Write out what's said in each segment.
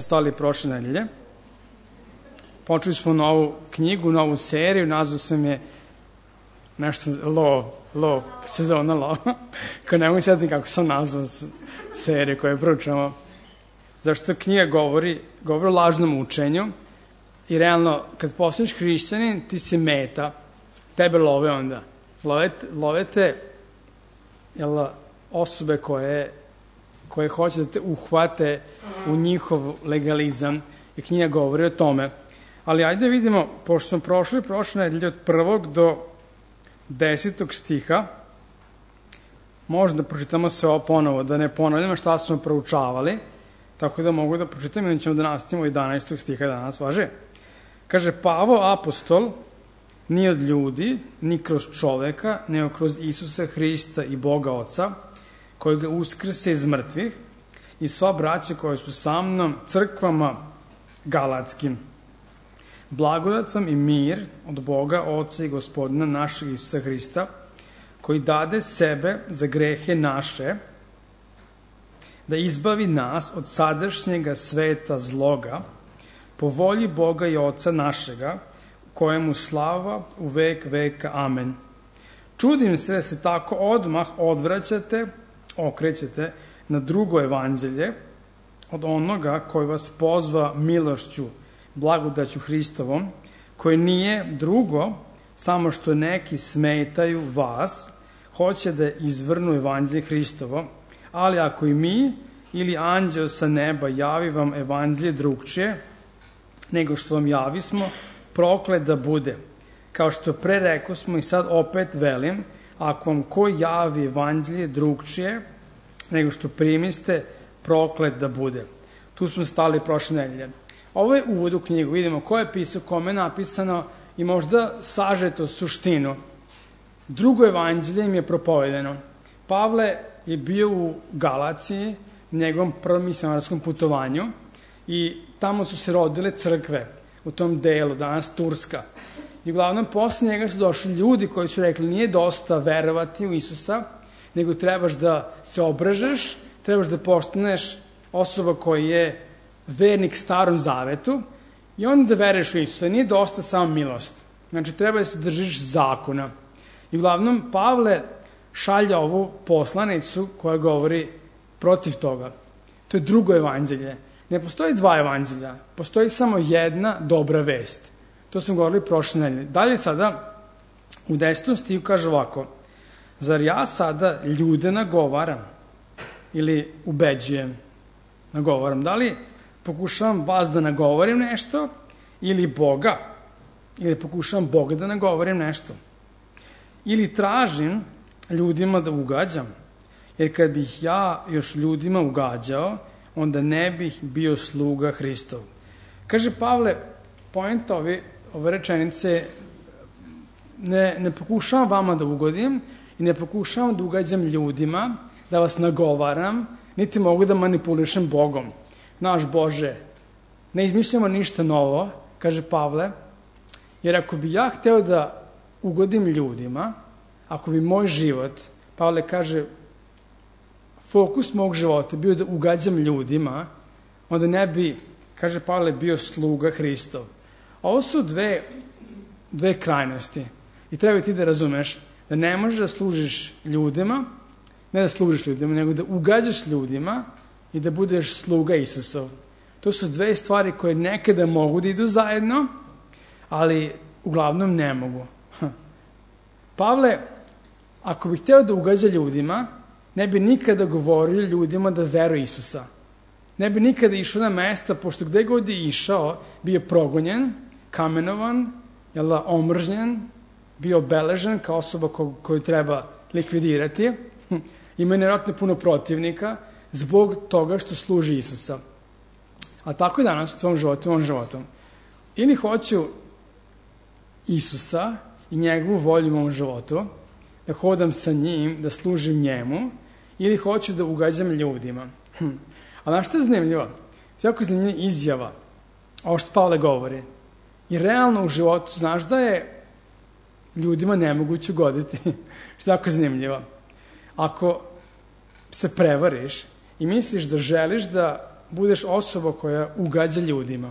stali prošle nedelje. Počeli smo novu knjigu, novu seriju, nazvao sam je nešto lov, sezona lov. Kao ne mogu sjetiti kako sam nazvao seriju koju proučavamo. Zašto knjiga govori o lažnom učenju i realno kad postaneš hrišćanin ti se meta, tebe love onda. Lovete osobe koje hoće da te uhvate u njihov legalizam i knjiga govori o tome. Ali ajde vidimo, pošto smo prošli prošle nedelje od 1. do 10. stiha, možda pročitamo sve ovo ponovo, da ne ponavljamo šta smo proučavali, tako da mogu da pročitam i ćemo da nastavimo 11. stiha danas, važe? Kaže, Pavo, apostol, ni od ljudi, ni kroz čoveka, nego kroz Isusa Hrista i Boga Oca, koji ga uskrse iz mrtvih, i sva braća koje su sa mnom, crkvama galatskim. Blagodat vam i mir od Boga, Oca i Gospodina našeg Isusa Hrista, koji dade sebe za grehe naše, da izbavi nas od sadašnjega sveta zloga, po volji Boga i Oca našega, kojemu slava u vek veka. Amen. Čudim se da se tako odmah okrećete na drugo evanđelje od onoga koji vas pozva milošću, blagodaću Hristovom, koji nije drugo, samo što neki smetaju vas, hoće da izvrnu evanđelje Hristovo, ali ako i mi ili anđeo sa neba javi vam evanđelje drugčije, nego što vam javismo, proklet da bude. Kao što pre rekao smo i sad opet velim, ako vam ko javi evanđelje drugčije, nego što primiste, proklet da bude. Tu smo stali prošle nedelje. Ovo je uvod u knjigu, vidimo ko je pisao, kome je napisano i možda sažeto suštinu. Drugo evanđelje im je propovedeno. Pavle je bio u Galaciji, njegovom prvom misionarskom putovanju, i tamo su se rodile crkve u tom delu, danas Turska. I uglavnom posle njega su došli ljudi koji su rekli nije dosta verovati u Isusa, nego trebaš da se obražeš, trebaš da postaneš osoba koja je vernik Starom Zavetu i onda da veruješ u Isusa. Nije dosta samo milost. Znači treba da se držiš zakona. I uglavnom Pavle šalja ovu poslanicu koja govori protiv toga. To je drugo evanđelje. Ne postoji dva evanđelja, postoji samo jedna dobra vest. To smo govorili prošle nedelje. Dalje sada u 10. stihu kaže ovako: zar ja sada ljude nagovaram ili ubeđujem? Nagovaram. Da li pokušavam vas da nagovorim nešto ili Boga? Ili pokušavam Boga da nagovorim nešto? Ili tražim ljudima da ugađam? Jer kad bih ja još ljudima ugađao, onda ne bih bio sluga Hristov. Kaže Pavle, poenta ove rečenice, ne pokušavam vama da ugodim i ne pokušavam da ugađam ljudima, da vas nagovaram, niti mogu da manipulišem Bogom. Naš Bože, ne izmišljamo ništa novo, kaže Pavle, jer ako bi ja hteo da ugodim ljudima, ako bi moj život, Pavle kaže, fokus mog života bio da ugađam ljudima, onda ne bi, kaže Pavle, bio sluga Hristov. Ovo su dve krajnosti i treba ti da razumeš da ne možeš da služiš ljudima, ne da služiš ljudima, nego da ugađaš ljudima i da budeš sluga Isusov. To su dve stvari koje nekada mogu da idu zajedno, ali uglavnom ne mogu. Pavle, ako bih hteo da ugađa ljudima, ne bi nikada govorio ljudima da veruju Isusa. Ne bi nikada išao na mesta, pošto gde god je išao, bio progonjen, kamenovan, omržnjen, bio obeležen kao osoba koju treba likvidirati. Ima nevjerojatno puno protivnika zbog toga što služi Isusa. A tako je danas u svom životu, ovom životom. Ili hoću Isusa i njegovu volju u mom životu, da hodam sa njim, da služim njemu, ili hoću da ugađam ljudima. A znaš što je zanimljivo? Jako je zanimljiva izjava, ovo što Pavle govori. I realno u životu znaš da je ljudima nemoguće ugoditi. Što je jako zanimljivo. Ako se prevariš i misliš da želiš da budeš osoba koja ugađa ljudima.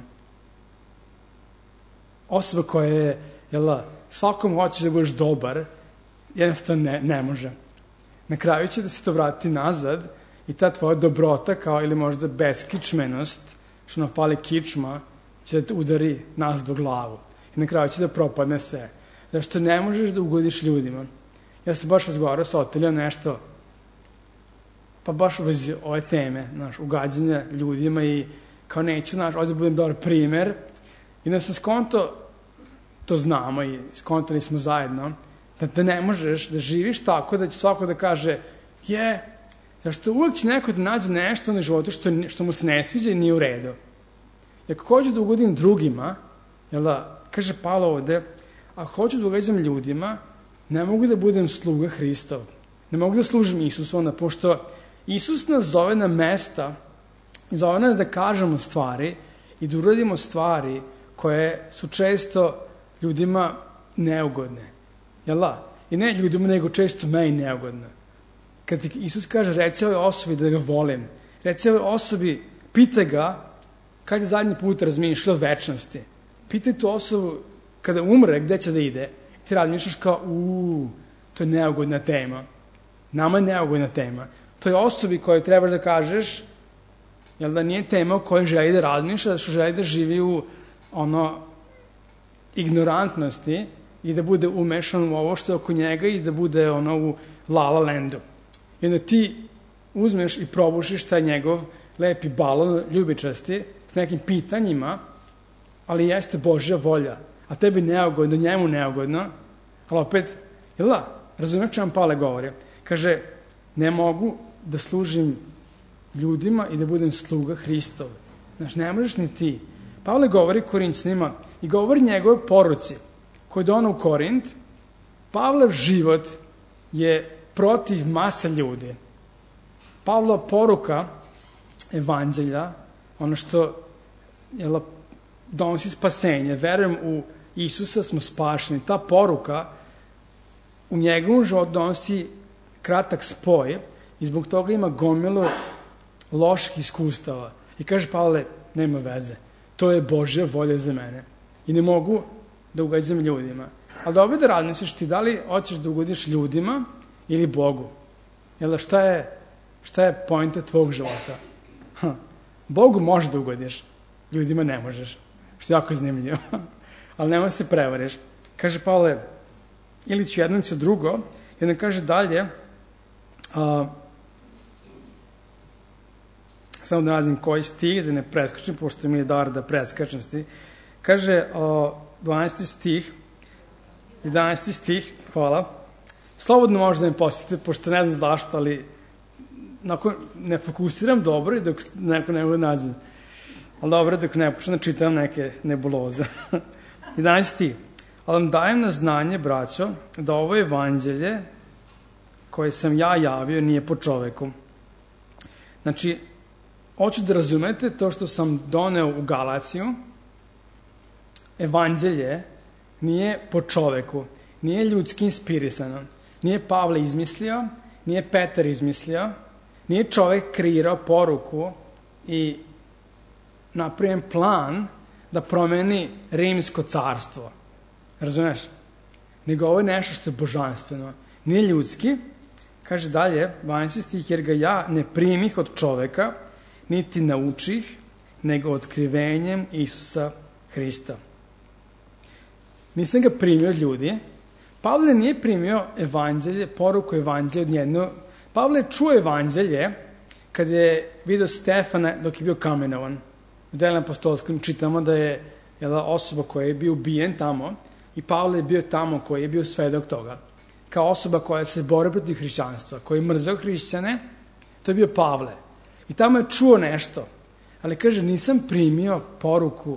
Osoba koja je, svakom hoćeš da budeš dobar, jednostavno ne može. Na kraju će da se to vrati nazad i ta tvoja dobrota, kao ili možda beskičmenost, što nam fali kičma, će da te udari nazad u glavu. I na kraju će da propadne sve. Zašto ne možeš da ugodiš ljudima. Ja sam baš razgovarao sa Otilijom nešto, pa baš u vezi ove teme, ugađanja ljudima i kao neću, ovdje budem dobar primer. I da sam skonto, to znamo i skontali smo zajedno, da ne možeš da živiš tako da će svako da kaže zašto uvijek će neko da nađe nešto na životu što mu se ne sviđa i nije u redu. I ako hoću da ugodim drugima, kaže Pavle ovde, ako hoću da ugađam ljudima, ne mogu da budem sluga Hristov. Ne mogu da služim Isusu onda, pošto Isus nas zove na mesta, zove nas da kažemo stvari i da uradimo stvari koje su često ljudima neugodne. I ne ljudima, nego često meni neugodne. Kad ti Isus kaže, reci ovoj osobi da ga volim, reci ovoj osobi, pitaj ga kad je zadnji put razmišljao o večnosti. Pitaj tu osobu kada umre, gde će da ide. I ti razmišljaš kao, to je neugodna tema. Nama je neugodna tema. To je osobi kojoj trebaš da kažeš, nije tema o kojoj želi da razmišlja, što želi da živi u ignorantnosti i da bude umešan u ovo što je oko njega i da bude u La La Landu. I onda ti uzmeš i probušiš taj njegov lepi balon ljubičasti s nekim pitanjima, ali jeste Božja volja. A tebi neugodno, njemu neugodno, ali opet, razumeš čemu Pavle govori? Kaže, ne mogu da služim ljudima i da budem sluga Hristov. Ne možeš ni ti. Pavle govori Korinćanima i govori njegove poruci koju je donao u Korint. Pavlev život je protiv masa ljudi. Pavlova poruka evanđelja, ono što donosi spasenje, verujem u Isusa smo spašeni. Ta poruka u njegovom životu donosi kratak spoj i zbog toga ima gomilu loših iskustava. I kaže Pavle, nema veze, to je Božja volja za mene. I ne mogu da ugađam ljudima. Ali da opet da razmisliš ti, da li hoćeš da ugodiš ljudima ili Bogu? Šta je poenta tvog života? Bogu možeš da ugodiš, ljudima ne možeš. Što je jako zanimljivo. Ali nema se prevariš. Kaže Pavle, ili ću jedno, ili ću drugo. I onda kaže dalje, samo da nazim koji stih, da ne preskačem, pošto mi je dar da preskačem stih. Kaže 12. stih, 11. stih, hvala. Slobodno možda me posjetite, pošto ne znam zašto, ali ne fokusiram dobro i dok neko ne mogu nađem. Ali dobro, dok ne počnem da čitam neke nebuloze. 11. stih. Ali vam dajem na znanje, braćo, da ovo evanđelje koje sam ja javio nije po čoveku. Znači, hoću da razumete to što sam doneo u Galaciju. Evanđelje nije po čoveku, nije ljudski inspirisano. Nije Pavle izmislio, nije Petar izmislio, nije čovek kreirao poruku i napravljen plan da promeni rimsko carstvo. Razumeš? Nego ovo je nešto što je božanstveno. Nije ljudski, kaže dalje, 12. stih, jer ga ja ne primih od čoveka, niti naučih, nego otkrivenjem Isusa Hrista. Nisam ga primio od ljudi. Pavle nije primio evanđelje, poruku evanđelja od nijedno. Pavle je čuo evanđelje kad je vidio Stefana dok je bio kamenovan. U Delima apostolskim čitamo da je osoba koja je bio ubijen tamo i Pavle je bio tamo koji je bio svedok toga. Kao osoba koja se bori protiv hrišćanstva, koji je mrzeo hrišćane, to je bio Pavle. I tamo je čuo nešto, ali kaže, nisam primio poruku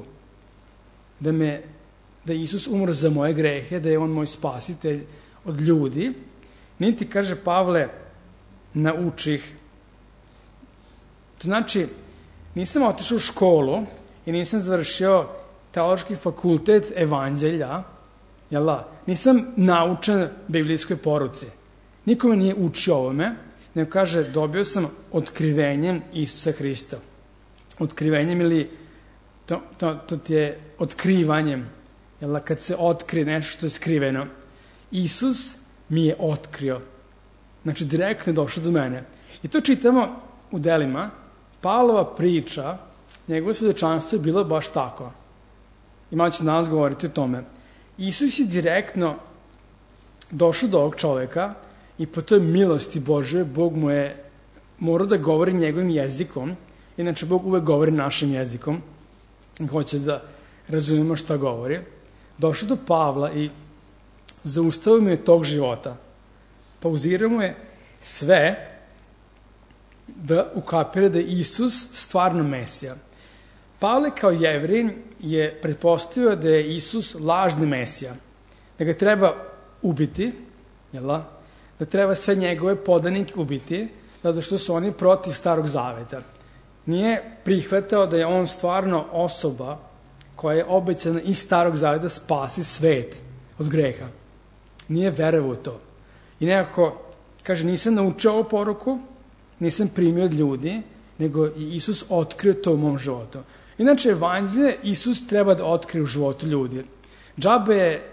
da Isus umro za moje grehe, da je on moj spasitelj od ljudi, niti, kaže Pavle, naučih. To znači, nisam otišao u školu i nisam završio teološki fakultet evanđelja, nisam naučen biblijskoj poruci. Niko me nije učio ovome, nego kaže, dobio sam otkrivenjem Isusa Hrista. otkrivenjem ili to ti je otkrivanjem. Jel, kad se otkrije nešto što je skriveno. Isus mi je otkrio. Znači, direktno je došao do mene. I to čitamo u delima. Pavlova priča, njegovo svedočanstvo je bilo baš tako. I malo ću danas govoriti o tome. Isus je direktno došao do ovog čoveka i po toj milosti Božje, Bog mu je morao da govori njegovim jezikom. Inače, Bog uvek govori našim jezikom. Hoće da razumemo šta govori. Došao do Pavla i zaustavio mu je tog života. Pauzirao mu je sve da ukapira da je Isus stvarno Mesija. Pavle kao Jevrin je pretpostavio da je Isus lažni Mesija, da ga treba ubiti, da treba sve njegove podanike ubiti, zato što su oni protiv Starog Zaveta. Nije prihvatao da je on stvarno osoba koja je obećana iz Starog Zaveta spasi svet od greha. Nije verovao u to. I nekako, kaže, nisam naučio ovu poruku, nisam primio od ljudi, nego i Isus otkrio to u mom životu. Inače, evanđelje Isus treba da otkrije u životu ljudi. Džabe je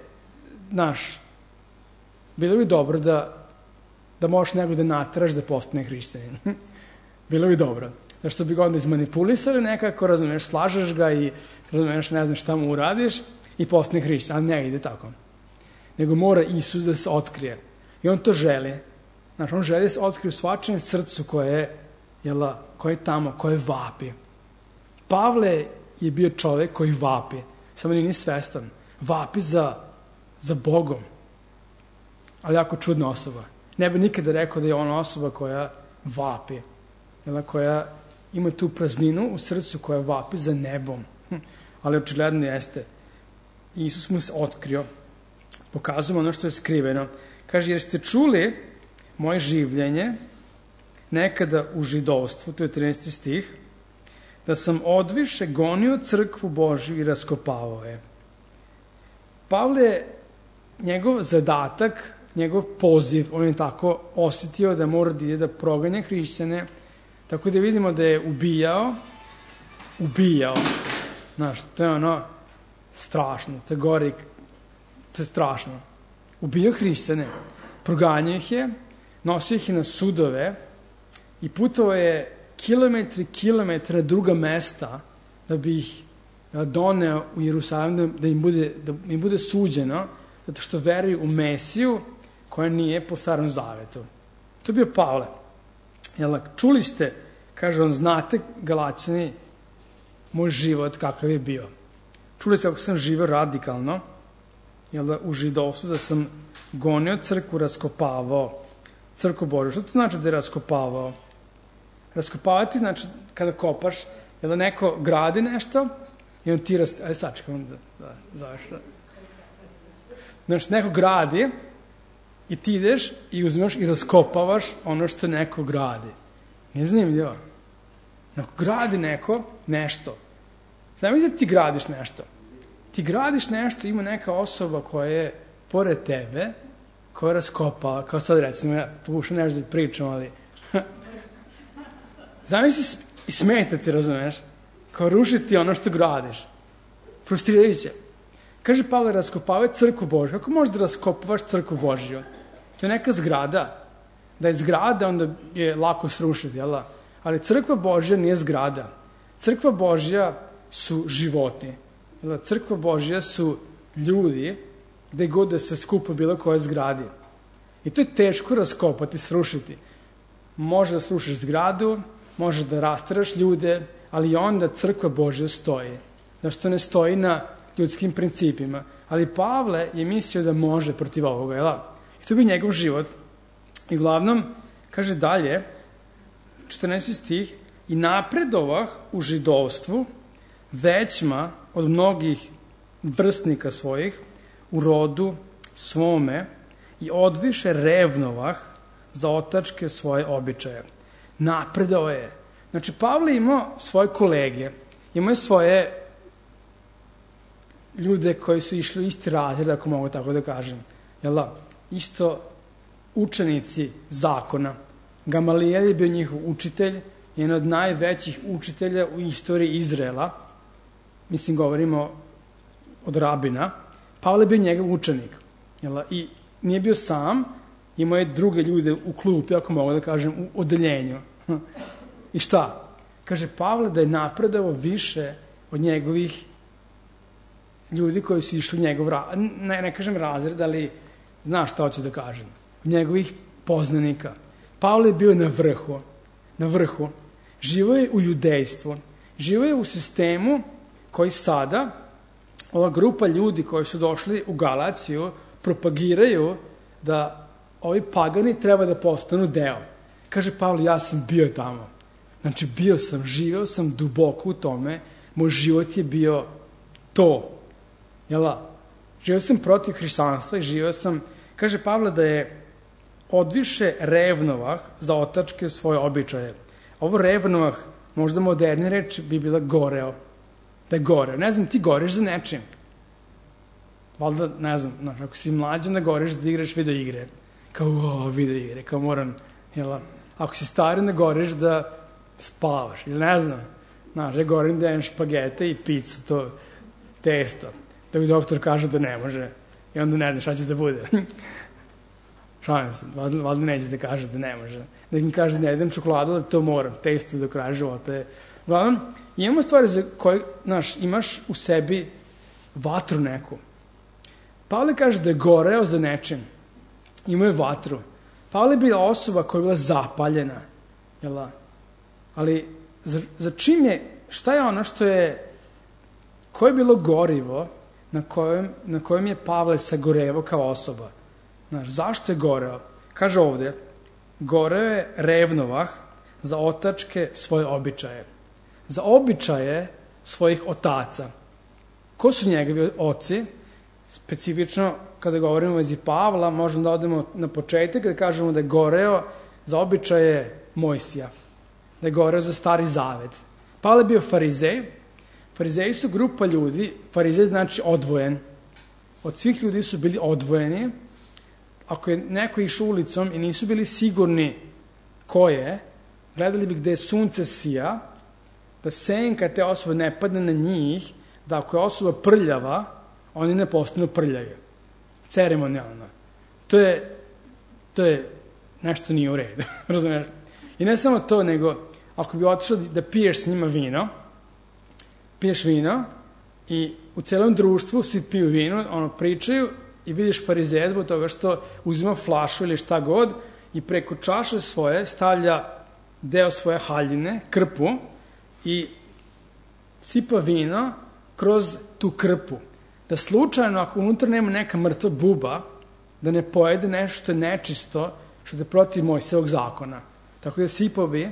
bilo bi dobro da možeš nego da nateraš da postane hrišćanin. Bilo bi dobro. Zašto bi ga onda izmanipulisali nekako, razumeš, slažeš ga i razumeš, ne znam šta mu uradiš i postane hrišćan, ali ne ide tako. Nego mora Isus da se otkrije. I on to želi. Znači, on želi da se otkrije u svačem srcu koje je tamo, koje vapi. Pavle je bio čovjek koji vapi, samo nije ni svestan. Vapi za Bogom. Ali jako čudna osoba. Ne bi nikada rekao da je ona osoba koja vapi. Koja ima tu prazninu u srcu koja vapi za nebom. Ali očigledno jeste. Isus mu se otkrio. Pokazujemo ono što je skriveno. Kaže, jer ste čuli moje življenje nekada u židovstvu, to je 13. stih, da sam odviše gonio crkvu Božju i raskopavao je. Pavle, njegov zadatak, njegov poziv, on je tako osjetio da mora da ide da proganja hrišćane, tako da vidimo da je ubijao. Znaš, to je ono strašno, to je gori, to je strašno. Ubijao hrišćane, proganjao ih je, nosio ih je na sudove i putovao je kilometre druga mesta da bi ih doneo u Jerusalim, da im bude suđeno, zato što veruju u Mesiju koja nije po Starom Zavetu. To je bio Pavle. Čuli ste, kaže on, znate, Galaćani, moj život kakav je bio. Čuli ste kako sam živio radikalno, u židovstvu, da sam gonio crkvu, raskopavao crkvu Božju. Što to znači da je raskopavao? Raskopavati znači kada kopaš, da neko gradi nešto i on ti ajde sačekam da završi. Znači, neko gradi i ti ideš i uzmeš i raskopavaš ono što neko gradi. Nije zanimljivo. Neko gradi nešto. Znam da ti gradiš nešto. Ti gradiš nešto, ima neka osoba koja je pored tebe, koja raskopava, kao sad recimo, ja pokušam nešto da pričam, ali zamisli i smetati, razumeš? Kao rušiti ono što gradiš. Frustrirajuće. Kaže Pavle, raskopavaju crkvu Božju. Kako možeš da raskopavaš crkvu Božju? To je neka zgrada. Da je zgrada, onda je lako srušiti, jel da? Ali crkva Božja nije zgrada. Crkva Božja su životi. Crkva Božja su ljudi gde god da se skupa bilo koje zgradi. I to je teško raskopati, srušiti. Može da srušiš zgradu, može da rastaraš ljude, ali onda crkva Božja stoji. Zašto ne stoji na ljudskim principima? Ali Pavle je mislio da može protiv ovoga, jel? I to bi njegov život. I uglavnom, kaže dalje, 14. stih, i napredovah u židovstvu većma od mnogih vrstnika svojih u rodu svome i odviše revnovah za otačke svoje običaje. Napredovao je. Znači, Pavle imao svoje kolege, imao je svoje ljude koji su išli u isti razred, ako mogu tako da kažem. Jel da? Isto učenici zakona. Gamalijel je bio njihov učitelj jedan od najvećih učitelja u istoriji Izraela, mislim govorimo od rabina. Pavle je bio njegov učenik. I nije bio sam, imao je druge ljude u klupi, ako mogu da kažem, u odeljenju. I šta? Kaže Pavle da je napredovao više od njegovih ljudi koji su išli u njegov ne kažem razred, ali znaš šta hoću da kažem. Od njegovih poznanika. Pavle je bio na vrhu. Živo je u judejstvu. Živo je u sistemu koji sada, ova grupa ljudi koji su došli u Galaciju, propagiraju da ovi pagani treba da postanu deo. Kaže Pavle, ja sam bio tamo. Znači, živeo sam duboko u tome, moj život je bio to. Živeo sam protiv hrišćanstva i živeo sam, kaže Pavle, da je odviše revnovah za otačke svoje običaje. Ovo revnovah, možda moderni reč, bi bila goreo. Da je goreo. Ne znam, ti goreš za nečim. Valjda, ne znam, ako si mlađan da goreš da igraš video igre. Kao, video igre, kao moram, ako si stari da goreš da spavaš, ili ne znam. Znaš, ja govorim da jem špagete i picu, to testo. Dok doktor kaže da ne može. I onda ne znam šta će da bude. Šalim se, valjda neće da kaže da ne može. Da im kaže da ne jedem čokoladu, da to moram, testo do kraja života. Uglavnom, imamo stvari za koje, znaš, imaš u sebi vatru neku. Pavle kaže da je goreo za nečim. Imao je vatru. Pavle je bila osoba koja je bila zapaljena. Ali za čim je, šta je ono što je, koje je bilo gorivo na kojem je Pavle sagorevo kao osoba? Znaš, zašto je goreo? Kaže ovde, goreo je revnovah za otačke svoje običaje. Za običaje svojih otaca. Ko su njegovi oci? Specifično, kada govorimo o vezi Pavla, možemo da odemo na početak da kažemo da je goreo za običaje Mojsija. Da je goreo za Stari Zavet. Pavle je bio farizej. Farizeji su grupa ljudi, farizej znači odvojen. Od svih ljudi su bili odvojeni. Ako je neko išao ulicom i nisu bili sigurni ko je, gledali bi gde je sunce sija, da senka te osobe ne padne na njih, da ako je osoba prljava, oni ne postanu prljavi. Ceremonijalno. To je nešto nije u redu. Razumiješ? I ne samo to, nego ako bi otišao da piješ s njima vino, piješ vino i u celom društvu svi piju vino, pričaju i vidiš farizeja zbog toga što uzima flašu ili šta god i preko čaše svoje stavlja deo svoje haljine, krpu, i sipa vino kroz tu krpu. Da slučajno, ako unutra nema neka mrtva buba, da ne pojede nešto što je nečisto, što je protiv Mojsijevog zakona. Tako da sipao bi,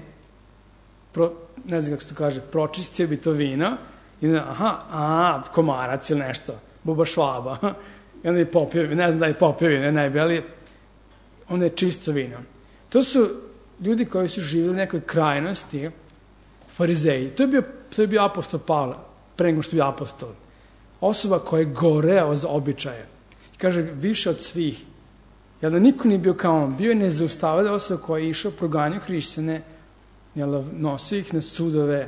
ne znam kako se to kaže, pročistio bi to vino i komarac ili nešto, buba švaba. I onda je popio, ne znam da je popio vino, najbolje, ali onda je čisto vino. To su ljudi koji su živjeli u nekoj krajnosti, farizeji. To je bio apostol Pavle, pre nego što je bio apostol. Osoba koja je goreo za običaje. I kaže, više od svih. Da niko nije bio kao on. Bio je nezaustavljiva osoba koja je išao, proganjao hrišćane, nosio ih na sudove.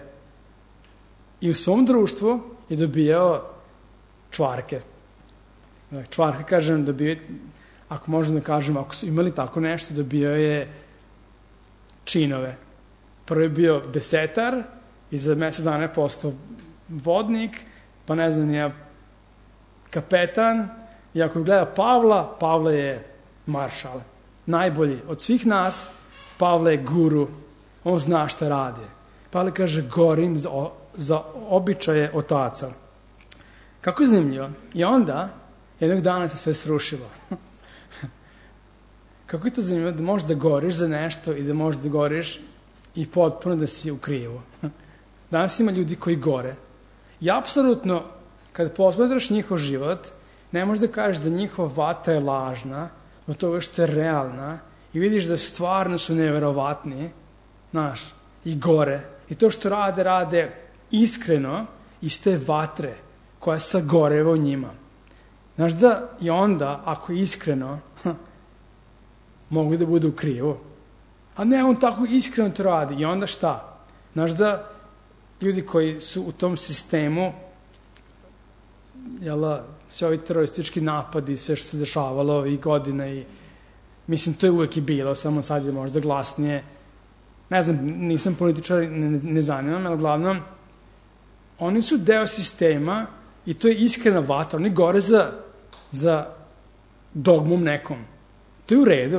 I u svom društvu je dobijao čvarke. Čvarke, kažem, dobio, ako možemo da kažem, ako su imali tako nešto, dobio je činove. Prvo je bio desetar i za mesec dana je postao vodnik, pa ne znam, je kapetan, i ako gleda Pavla, Pavle je maršal. Najbolji od svih nas, Pavle je guru, on zna šta radi. Pavle kaže, gorim za običaje otaca. Kako je zanimljivo. I onda, jednog dana se sve srušilo. Kako je to zanimljivo da možeš da goriš za nešto i da možeš da goriš i potpuno da si u krivu. Danas ima ljudi koji gore. I apsolutno, kada posmatraš njihov život, ne možeš da kažeš da njihova vatra je lažna, od toga što je realna, i vidiš da stvarno su neverovatni, znaš, i gore. I to što rade iskreno iz te vatre koja sagoreva u njima. Znaš da i onda, ako je iskreno, mogu da budu u krivu. A ne, on tako iskreno to radi. I onda šta? Znaš da ljudi koji su u tom sistemu, sve ovi teroristički napadi, sve što se dešavalo ovih godina i mislim, to je uvek i bilo, samo sad je možda glasnije. Ne znam, nisam političar, ne zanimam, ali uglavnom, oni su deo sistema i to je iskrena vatra. Oni gore za dogmom nekom. To je u redu.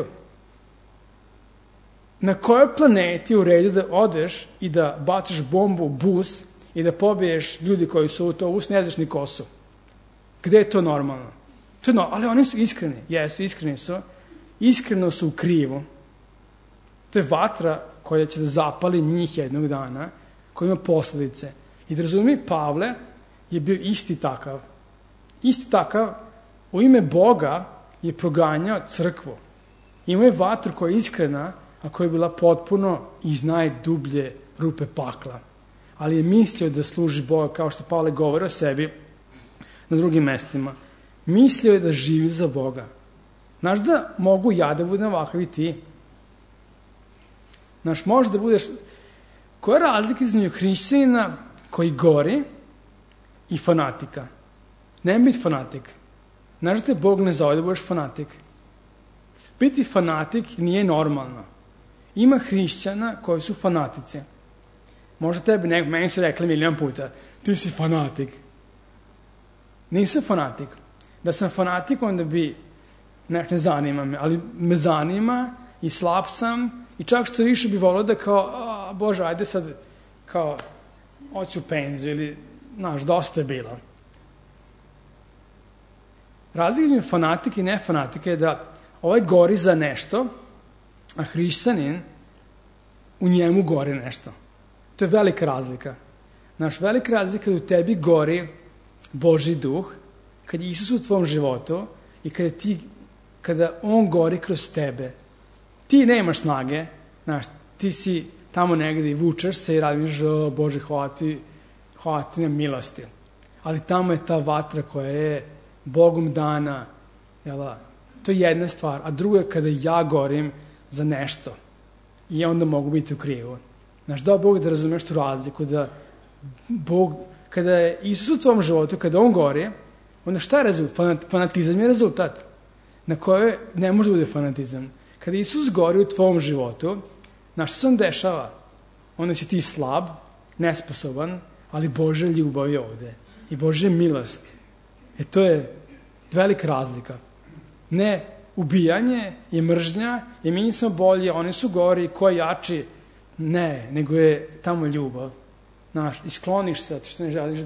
Na kojoj planeti je u redu da odeš i da baciš bombu u bus i da pobiješ ljudi koji su u autobus, ne znaš ni ko su? Gde je to normalno? To je ali oni su iskreni. Jesu, iskreni su. Iskreno su u krivu. To je vatra koja će da zapali njih jednog dana, koja ima posledice. I da razumije, Pavle je bio isti takav. Isti takav, u ime Boga je proganjao crkvu. Imao je vatru koja je iskrena, a koja je bila potpuno iz najdublje rupe pakla. Ali je mislio da služi Boga, kao što Pavle govori o sebi na drugim mestima. Mislio je da živi za Boga. Znaš da mogu ja da budem ovakav i ti? Znaš, možeš da budeš... Koja je razlika između hrišćanina koji gori i fanatika? Ne biti fanatik. Znaš da te Bog ne zove da budeš fanatik? Biti fanatik nije normalno. Ima hrišćana koji su fanatici. Možda tebi, meni su rekli milion puta, ti si fanatik. Nisam fanatik. Da sam fanatik, onda bi, ne zanima me, ali me zanima i slab sam i čak što više bi volio da kao, Bože, ajde sad, kao, hoću penziju ili, znaš, dosta je bilo. Razlika između fanatika i nefanatika je da ovaj gori za nešto, a hrišćanin u njemu gori nešto. To je velika razlika. Znaš, velika razlika je da u tebi gori Božji duh, kad je Isus u tvom životu i kada on gori kroz tebe. Ti nemaš snage, znaš, ti si tamo negde i vučeš se i radiš, Bože, hvala ti na milosti. Ali tamo je ta vatra koja je Bogom dana, to je jedna stvar. A druga je kada ja gorim za nešto i onda mogu biti u krivu. Znaš, dao Bog da razumeš tu razliku, da Bog, kada je Isus u tvom životu, kada on gori, onda šta je rezultat? Fanatizam je rezultat na kojoj ne može da bude fanatizam. Kada Isus gori u tvom životu, znaš što se on dešava? Onda si ti slab, nesposoban, ali Božja ljubav je ovde. I Božja milost. To je velika razlika. Ne ubijanje je mržnja, i mi smo bolji, oni su gori, ko je jači? Ne, nego je tamo ljubav. Znaš, i skloniš se, što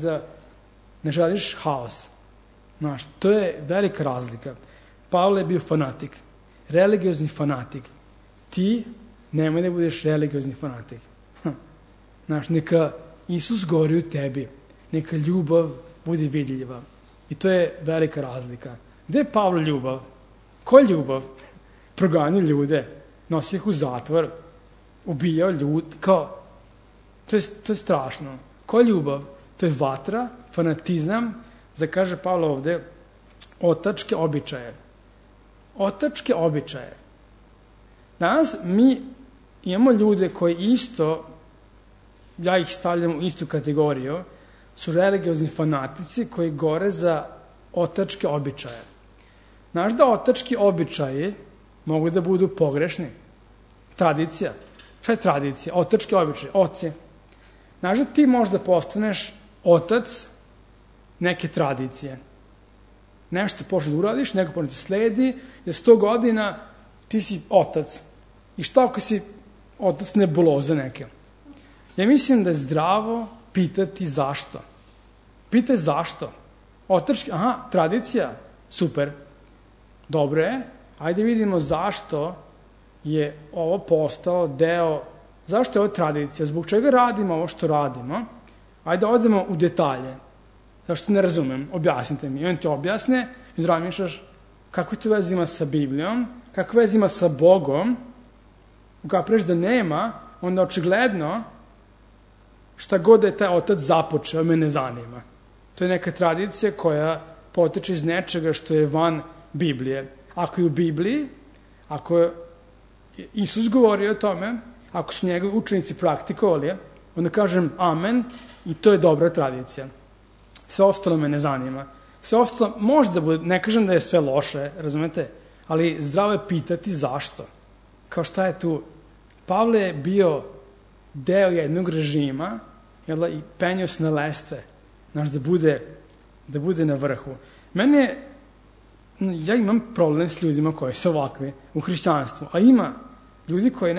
ne želiš haos. Znaš, to je velika razlika. Pavle je bio fanatik, religiozni fanatik. Ti nemoj da budeš religiozni fanatik. Znaš, neka Isus gori u tebi, neka ljubav bude vidljiva. I to je velika razlika. Gde je Pavle ljubav? Ko je ljubav? Proganjao ljude, nosio ih u zatvor, ubijao ljudi, kao, to je strašno. Ko je ljubav? To je vatra, fanatizam, za, kaže Pavle ovde, otačke običaje. Otačke običaje. Danas mi imamo ljude koji isto, ja ih stavljam u istu kategoriju, su religiozni fanatici koji gore za otačke običaje. Znaš da otački običaji mogu da budu pogrešni? Tradicija. Šta je tradicija? Otački običaji. Oci. Znaš da ti možda postaneš otac neke tradicije. Nešto počne da uradiš, neko počne da sledi, da 100 godina ti si otac. I šta ako si otac nebuloze neke? Ja mislim da je zdravo pitati zašto. Pitaj zašto. Otački, tradicija, super. Dobro je, ajde vidimo zašto je ovo postao deo, zašto je ovo tradicija, zbog čega radimo ovo što radimo. Ajde odemo u detalje. Zašto ne razumem, objasnite mi. I on ti objasne i razmišljaš kako to veze ima sa Biblijom, kako veze ima sa Bogom. Kada preš da nema, onda očigledno šta god da je taj otac započeo, me ne zanima. To je neka tradicija koja potiče iz nečega što je van Biblije. Ako je u Bibliji, ako je Isus govorio o tome, ako su njegovi učenici praktikovali, onda kažem amen i to je dobra tradicija. Sve ostalo me ne zanima. Sve ostalo može da bude, ne kažem da je sve loše, razumete, ali zdravo je pitati zašto. Kao šta je tu? Pavle je bio deo jednog režima, i penio se na lestve, da bude na vrhu. Ja imam problem s ljudima koji su ovakvi u hrišćanstvu, a ima ljudi koji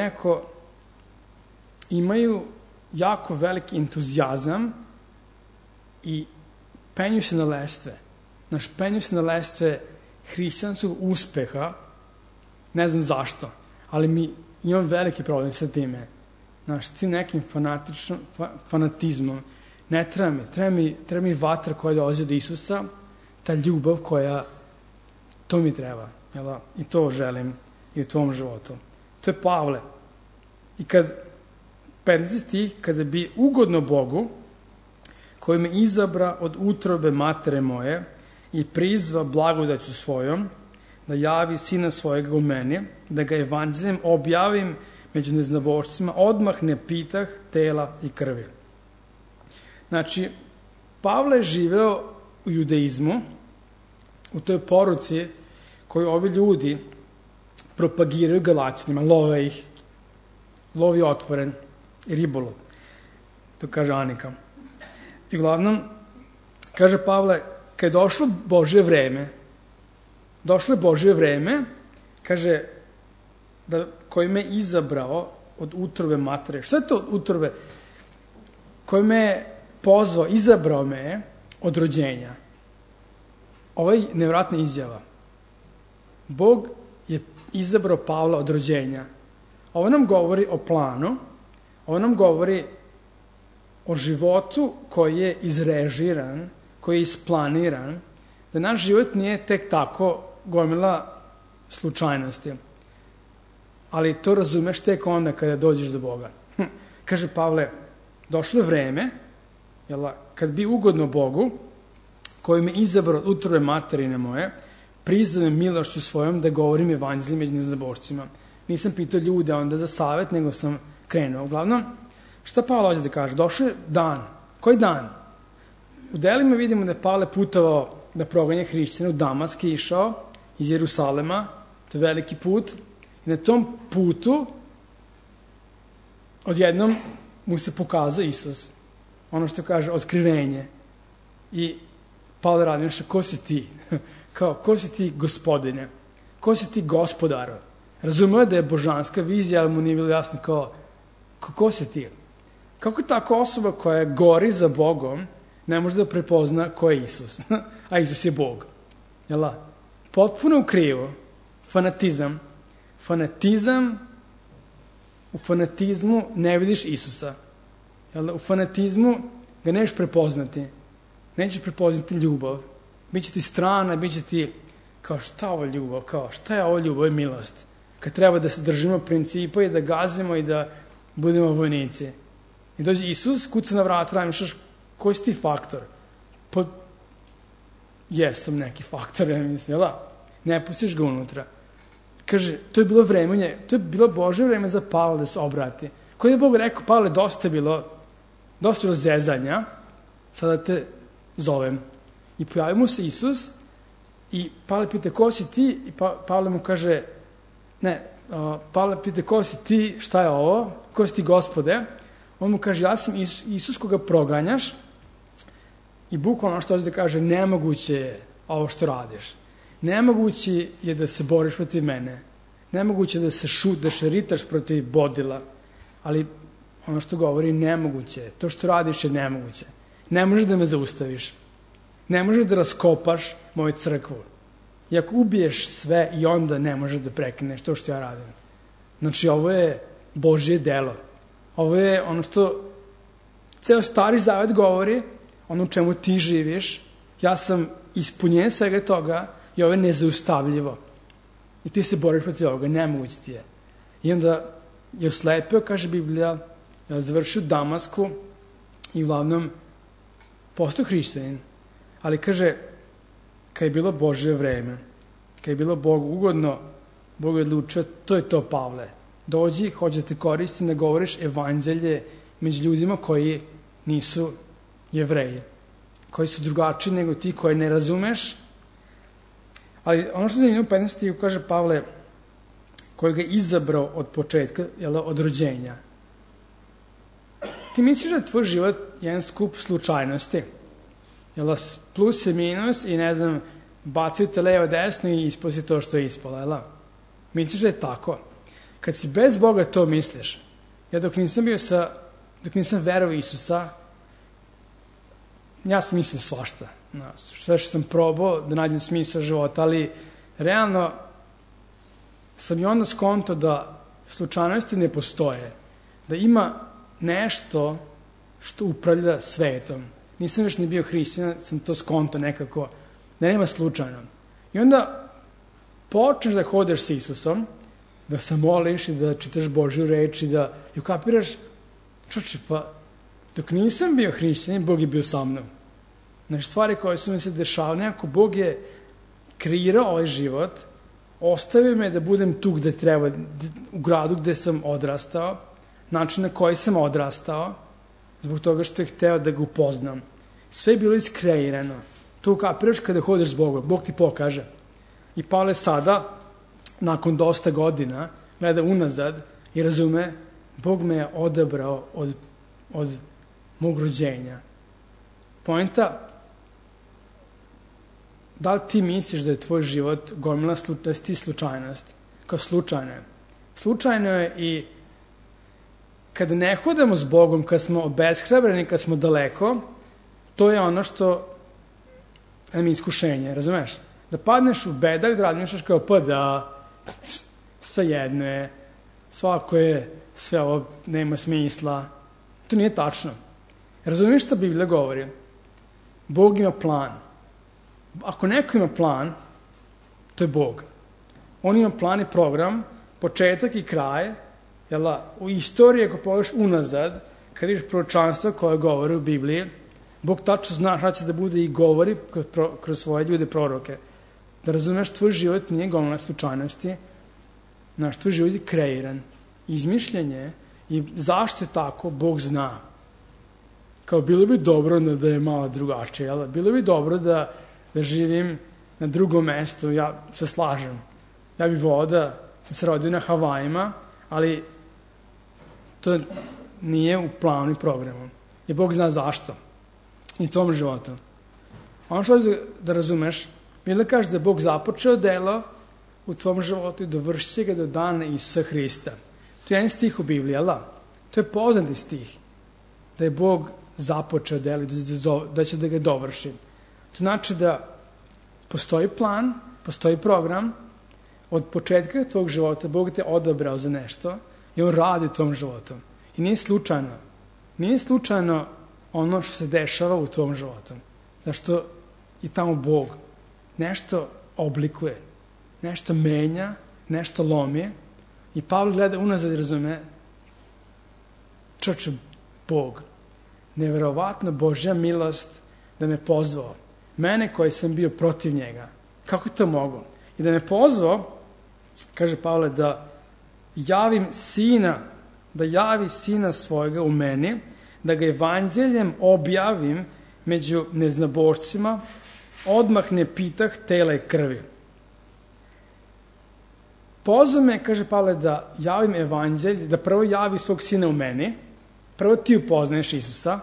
imaju jako veliki entuzijazam i penju se na lestve. Penju se na lestve hrišćanskog uspeha, ne znam zašto, ali imam veliki problem sa time. S tim nekim fanatizmom. Ne treba mi vatra koja dolazi od Isusa, ta ljubav koja, to mi treba. I to želim i u tvom životu. To je Pavle. I 15. stih, kada bi ugodno Bogu, koji me izabra od utrobe matere moje i prizva blagodaću svojom, da javi sina svojega u meni, da ga evanđeljem objavim među neznabošcima, odmah ne pitah tela i krvi. Pavle je živeo u judeizmu, u toj poruci koju ovi ljudi propagiraju Galaćanima, love ih, lov je otvoren i ribolov, to kaže Anika. I uglavnom, kaže Pavle, kad je došlo Božje vreme, kaže, koji me izabrao od utrobe matere. Šta je to od utrobe? Koji me je pozvao, izabrao me je od rođenja. Ovo je nevjerojatna izjava. Bog je izabrao Pavla od rođenja. Ovo nam govori o planu, ovo nam govori o životu koji je izrežiran, koji je isplaniran, da naš život nije tek tako gomila slučajnosti. Ali to razumeš tek onda kada dođeš do Boga. Kaže Pavle, došlo je vreme, kad bi ugodno Bogu, koji me izabrao od utrobe materine moje, priznam milošću svojom da govorim evanđelje među neznabošcima. Nisam pitao ljude onda za savjet, nego sam krenuo. Uglavnom, šta Pavle hoće da kaže? Došao je dan. Koji dan? U delima vidimo da je Pavle putovao da proganja hrišćane, u Damask je išao iz Jerusalema, to je veliki put, i na tom putu odjednom mu se pokazao Isus. Ono što kaže, otkrivenje. I Pavle radi nešto, ko si ti? Ko si ti gospodine? Ko si ti gospodaru? Razumeo da je božanska vizija, ali mu nije bilo jasno ko si ti? Kako tako osoba koja gori za Bogom ne može da prepozna ko je Isus? A Isus je Bog. Potpuno u krivo. Fanatizam. U fanatizmu ne vidiš Isusa. U fanatizmu ga nećeš prepoznati. Nećeš prepoznati ljubav. Biće ti strana, biće ti šta je ovo ljubav? Šta je ovo ljubav? Ovo je milost. Kad treba da se držimo principa i da gazimo i da budemo vojnici. I dođe Isus, kuca na vrata, ramišaš, koji si ti faktor? Jesam neki faktor, ja mislim, ne pustiš ga unutra. Kaže, to je bilo Božje vreme za Pavla da se obrati. Koji je Bog rekao, Pavle, dosta je bilo zezanja, sada te zovem. I pojavi mu se Isus i Pavle pita, ko si ti? I Pavle mu kaže, Pavle pita, ko si ti, šta je ovo? Ko si ti, Gospode? On mu kaže, ja sam Isus koga proganjaš, i bukvalno što hoće da kaže, nemoguće je ovo što radiš. Nemoguće je da se boriš protiv mene. Nemoguće je da se ritaš protiv bodila. Ali ono što govori, nemoguće je. To što radiš je nemoguće. Ne možeš da me zaustaviš. Ne možeš da raskopaš moju crkvu. I ako ubiješ sve, i onda ne možeš da prekineš to što ja radim. Znači, ovo je Božje delo. Ovo je ono što ceo Stari Zavet govori, ono u čemu ti živiš. Ja sam ispunjen svega toga i ovo je nezaustavljivo. I ti se boriš protiv ovoga, nemoguće ti je. I onda je oslepio, kaže Biblija, završio Damasku i uglavnom postao hrišćanin. Ali kaže, kad je bilo Božje vreme, kad je bilo Bogu ugodno, Bog je odlučio, to je to, Pavle. Dođi, hoće da te koristim, da govoriš evanđelje među ljudima koji nisu Jevreji, koji su drugačiji nego ti koje ne razumeš. Ali ono što je zanimljivo u 15. stihu kaže Pavle, koji ga je izabrao od početka, od rođenja. Ti misliš da je tvoj život jedan skup slučajnosti? Plus i minus i ne znam, bacio te levo desno i ispao si to što je ispalo, Misliš da je tako? Kad si bez Boga to misliš, ja dok nisam verovao Isusa, ja sam mislio svašta. Sve što sam probao da nađem smisao života, ali realno sam i onda skonto da slučajnosti ne postoje, da ima nešto što upravlja svetom. Nisam još ni bio hrišćan, sam to skonto nekako, da nema slučajno. I onda počneš da hodeš s Isusom, da se moliš i da čitaš Božju reč i da ukapiraš, pa dok nisam bio hrišćan, Bog je bio sa mnom. Znači, stvari koje su mi se dešavale, nekako Bog je kreirao ovaj život, ostavio me da budem tu gde treba, u gradu gde sam odrastao, način na koji sam odrastao, zbog toga što je hteo da ga upoznam. Sve je bilo iskreirano. To ukapiraš kada hodeš s Bogom. Bog ti pokaže. I Pavle sada, nakon dosta godina, gleda unazad i razume, Bog me je odabrao od mog rođenja. Poenta, da li ti misliš da je tvoj život gomila slučajnost? Kao slučajno je. Slučajno je i kada ne hodamo s Bogom, kad smo obeshrabreni, kad smo daleko, to je ono što je iskušenje, razumeš? Da padneš u bedak, da razmišljaš kao pa da sve jedno je, svako je, sve ovo nema smisla. To nije tačno. Razumiješ što Biblija govori? Bog ima plan. Ako neko ima plan, to je Bog. On ima plan i program, početak i kraj, u istoriji, ako pogledaš unazad, kad vidiš proročanstva koje govore u Bibliji, Bog tačno zna šta će da bude i govori kroz svoje ljude proroke. Da razumeš, tvoj život nije gomila slučajnosti, tvoj život je kreiran, izmišljenje i zašto je tako, Bog zna. Kao bilo bi dobro da je malo drugačije, bilo bi dobro da živim na drugom mestu, ja se slažem. Ja bih volao da sam se rodio na Havajima, ali to nije u planu i programu. I Bog zna zašto. I tvom životu. Ono što da razumeš, Biblia kaže da je Bog započeo delo u tvom životu i dovršit će ga do dana Isusa Hrista. To je jedan stih u Bibliji, to je poznati stih. Da je Bog započeo delo i da će da ga dovrši. To znači da postoji plan, postoji program, od početka tvog života Bog te odabrao za nešto i On radi u tvom životu. I nije slučajno. Nije slučajno ono što se dešava u tvom životu. Zašto i tamo Bog nešto oblikuje, nešto menja, nešto lomi. I Pavle gleda unazad i razume, Bog, neverovatno Božja milost da me pozvao. Mene koji sam bio protiv njega. Kako je to moglo? I da me pozvao, kaže Pavle, da javi sina svojega u meni, da ga evanđeljem objavim među neznabošcima, odmah ne pitah tela i krvi. Pozvao me, kaže Pavle, da javim evanđelj, da prvo javi svog sina u meni, prvo ti upoznaješ Isusa,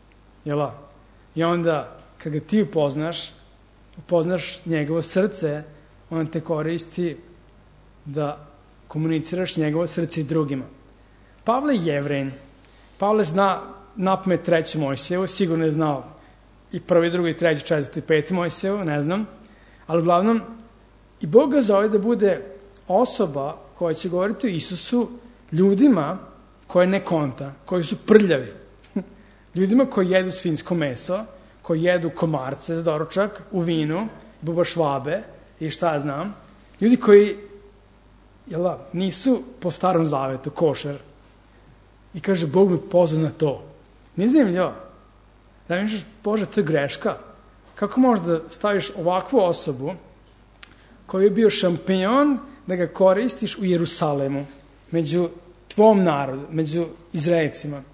i onda kad ga ti upoznaš njegovo srce, on te koristi da komuniciraš njegovo srce i drugima. Pavle je Jevrejin. Pavle zna napamet 3. Mojsijevu, sigurno je znao i 1., 2., 3., 4. i 5. Mojsijevu, ne znam, ali uglavnom i Bog ga zove da bude osoba koja će govoriti o Isusu ljudima koje ne konta, koji su prljavi. Ljudima koji jedu svinjsko meso, koji jedu komarce za doručak u vinu, bubašvabe i šta ja znam. Ljudi koji nisu po starom zavetu košer. I kaže, Bog me pozvao na to. Nije zanimljivo. Da misliš, Bože, to je greška. Kako možeš da staviš ovakvu osobu koji je bio šampion da ga koristiš u Jerusalemu, među tvom narodu, među Izraelcima.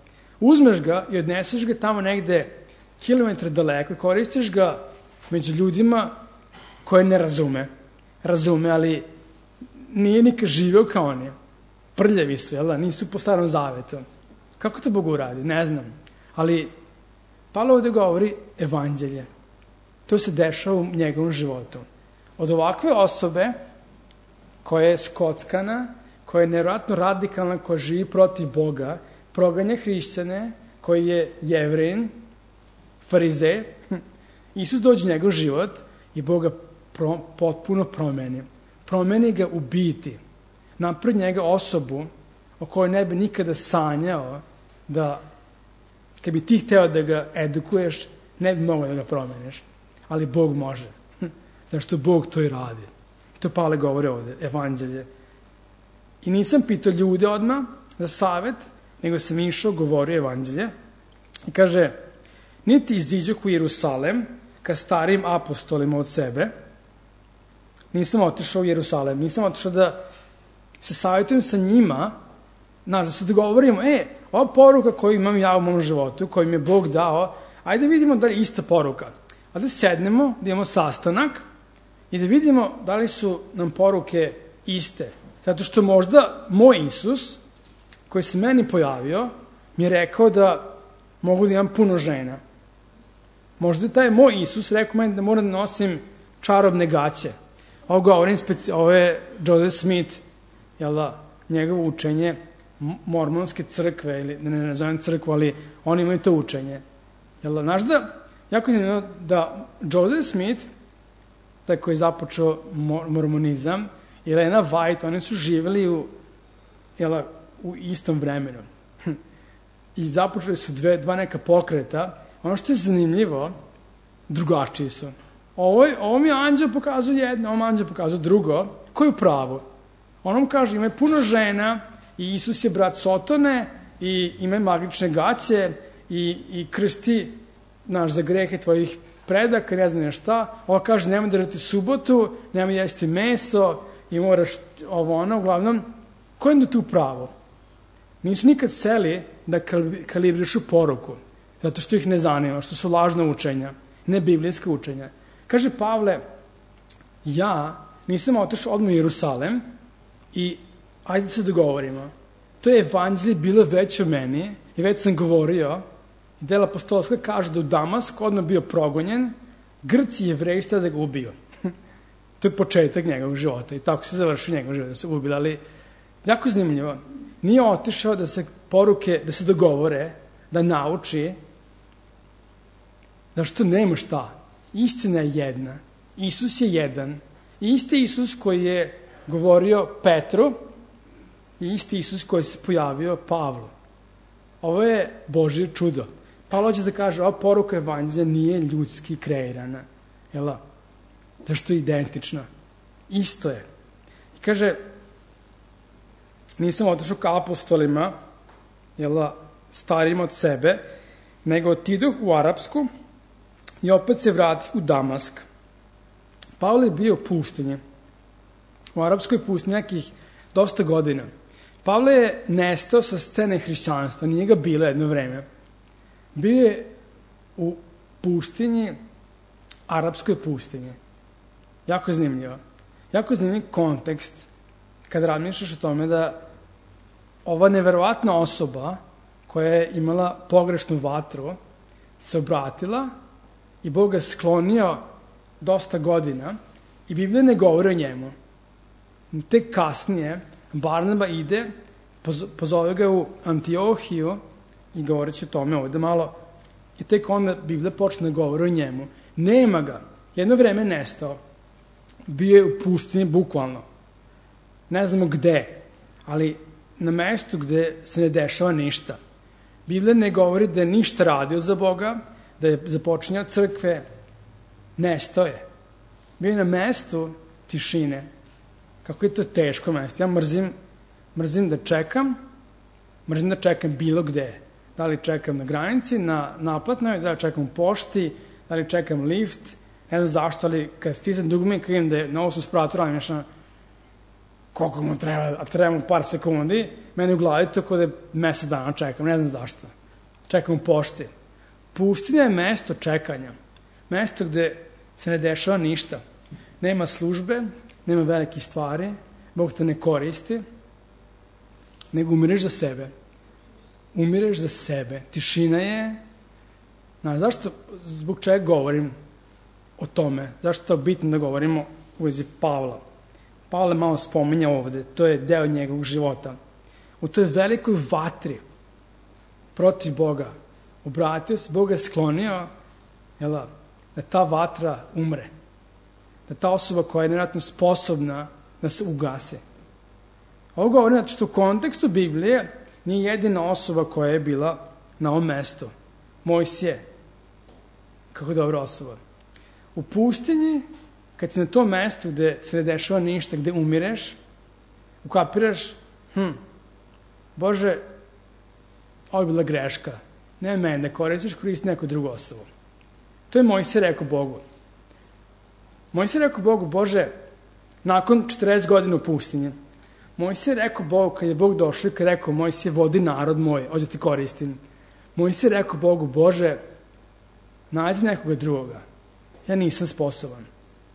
uzmeš ga i odneseš ga tamo negde kilometre daleko i koristiš ga među ljudima koje ne razume. Razume, ali nije nikad živeo kao oni. Prljavi su, jel da? Nisu po starom zavetu. Kako to Bog uradi? Ne znam. Ali Pavle ovde govori evanđelje. To se dešava u njegovom životu. Od ovakve osobe koja je skockana, koja je nevjerojatno radikalna, koja živi protiv Boga, proganja hrišćane, koji je Jevrin, farizej, Isus dođe u njegov život i Bog ga potpuno promeni. Promeni ga u biti. Napred njega osobu o kojoj ne bi nikada sanjao da, kad bi ti hteo da ga edukuješ, ne bi mogao da ga promeniš. Ali Bog može. Zašto Bog to i radi. I to Pavle govori ovde, evanđelje. I nisam pitao ljude odmah za savet, nego sam išao, govorio evanđelje. I kaže, niti iziđoh u Jerusalem ka starim apostolima od sebe. Nisam otišao u Jerusalem, nisam otišao da se savjetujem sa njima, da se dogovorimo, ova poruka koju imam ja u mom životu, koju mi je Bog dao, ajde vidimo da li je ista poruka. A da sednemo, da imamo sastanak i da vidimo da li su nam poruke iste. Zato što možda moj Isus, koji se meni pojavio, mi je rekao da mogu da imam puno žena. Možda taj moj Isus rekao meni da moram da nosim čarobne gaće. Ovo je Joseph Smith, jel da, njegovo učenje mormonske crkve, ili ne nazovem crkvu, ali oni imaju to učenje. Jel da, znaš da, jako je zanimljivo da Joseph Smith, taj koji je započeo mormonizam, i Elena White, oni su živjeli u istom vremenu. I započeli su dva neka pokreta. Ono što je zanimljivo, drugačiji su. Ovo mi anđeo pokazuje jedno, ovom anđeo pokazuje drugo. Ko je u pravu? Onom kaže, ima puno žena i Isus je brat Sotone i ima magične gaće i krsti za grehe tvojih predaka, ne znam šta. Ovo kaže, nemoj držati subotu, nemoj jesti meso i moraš uglavnom. Ko je tu u pravu? Nisu nikad seli da kalibrišu poruku, zato što ih ne zanima, što su lažna učenja, ne biblijska učenja. Kaže Pavle, ja nisam otišao odmah u Jerusalem i ajde se dogovorimo. To je evanđelje bilo već u meni i već sam govorio. I dela apostolska kaže da u Damasku odmah bio progonjen, Grci i Jevreji šta da ga ubiju. To je početak njegovog života i tako se završio njegov život, da se ubili, ali jako zanimljivo. Nije otišao da se poruke, da se dogovore, da nauči, zašto nema šta. Istina je jedna. Isus je jedan. Isti Isus koji je govorio Petru i isti Isus koji se pojavio Pavlu. Ovo je Božje čudo. Pavlo hoće da kaže, ova poruka evanđelja nije ljudski kreirana. Jel' zašto je identična? Isto je. I kaže, nisam otišao ka apostolima, starijima od sebe, nego otiduh u Arapsku i opet se vratih u Damask. Pavle je bio u pustinji. U Arapskoj pustinji nekih dosta godina. Pavle je nestao sa scene hrišćanstva, nije ga bilo jedno vreme. Bio je u pustinji, Arapskoj pustinji. Jako je zanimljivo. Jako je zanimljiv kontekst kad razmišljaš o tome da ova neverovatna osoba koja je imala pogrešnu vatru se obratila i Bog ga sklonio dosta godina i Biblija ne govori o njemu. Tek kasnije Barnaba ide, pozove ga u Antiohiju i govorit će o tome ovde malo i tek onda Biblija počne da govori o njemu. Nema ga. Jedno vreme nestao. Bio je u pustinji bukvalno. Ne znamo gde, ali na mestu gde se ne dešava ništa. Biblija ne govori da je ništa radio za Boga, da je započinjao crkve. Nestao je. Bio je na mestu tišine. Kako je to teško mesto. Ja mrzim da čekam, mrzim da čekam bilo gde. Da li čekam na granici, na naplatnoj, da li čekam u pošti, da li čekam lift, ne znam zašto, ali kad stisam dugme i vidim da je na 8 spratu ranješana, koliko mu treba, a treba mu par sekundi, meni u glavi to kod je mesec dana čekam, ne znam zašto. čekam u pošti. Pustinja je mesto čekanja. Mesto gde se ne dešava ništa. Nema službe, nema velikih stvari, Bog te ne koristi, nego umireš za sebe. Umireš za sebe. Tišina je... Zašto, zbog čega govorim o tome? Zašto je to bitno da govorimo u vezi Pavla? Pavle malo spominja ovde, to je deo njegovog života. U toj velikoj vatri protiv Boga obratio se, Boga je sklonio da ta vatra umre. Da ta osoba koja je nevjerojatno sposobna da se ugase. Ovo govorim znači što u kontekstu Biblije nije jedina osoba koja je bila na ovom mestu. Mojsije. Kako dobra osoba. U pustinji, kad si na tom mestu gde se ne dešava ništa, gde umireš, ukapiraš, Bože, ovo je bila greška. Ne mene, koristi neku drugu osobu. To je Mojsije rekao Bogu. Mojsije rekao Bogu, Bože, nakon 40 godina u pustinji, Mojsije rekao Bogu, kad je Bog došao i kad je rekao, Mojsije, vodi narod moj, hoću ti koristim. Mojsije rekao Bogu, Bože, nađi nekoga drugoga. Ja nisam sposoban.